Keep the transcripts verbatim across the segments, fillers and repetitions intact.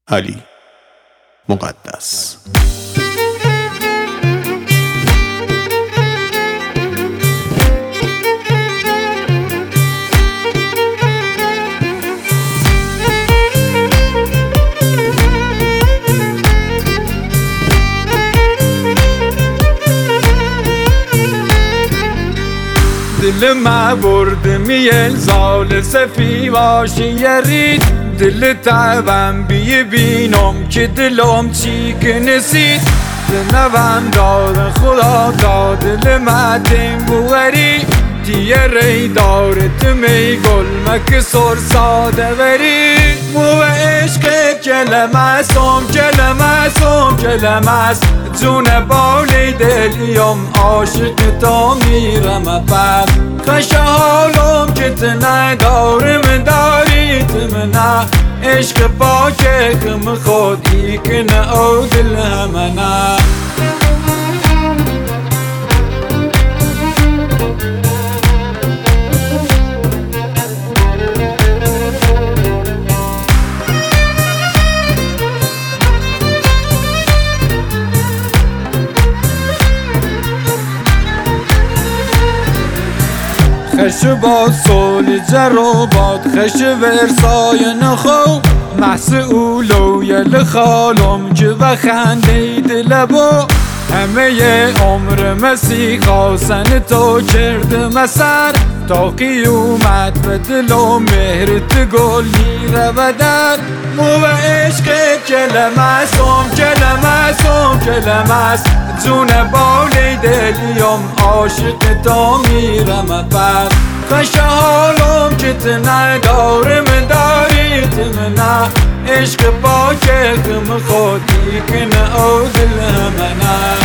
علی مقدس. دل ما برد میل زال سفی واشی رید دل تعبم بی بینم که دلم چی کنسید دنوان داد خدا داد دل ما دیم بوری دیه ری دارت می گل مک سر ساده وری مو عشق کلمه سم کلمه سم کلمه ست جون بالی دلیم عاشق تا میرم بعد خش حالم که تنه دارم داری تمنه عشق با که کم خودی کنه او دل همنه خش با سول جروبات خش ورسای نخو مسئولو یل خالم که بخنده دلبو همه عمر مسیح خواستن تو کرد مسر تا قیومت به دل و مهرت گلی رو در مو عشق کلمه سم کلمه سم کلمه ست جون بالی دلیم عاشق تا میرم بعد خش حالم که تنه دارم داری تمنه عشق با که کم خودی کنه او دل همنه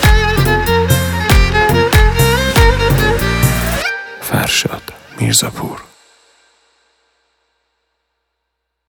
فرشاد میرزاپور.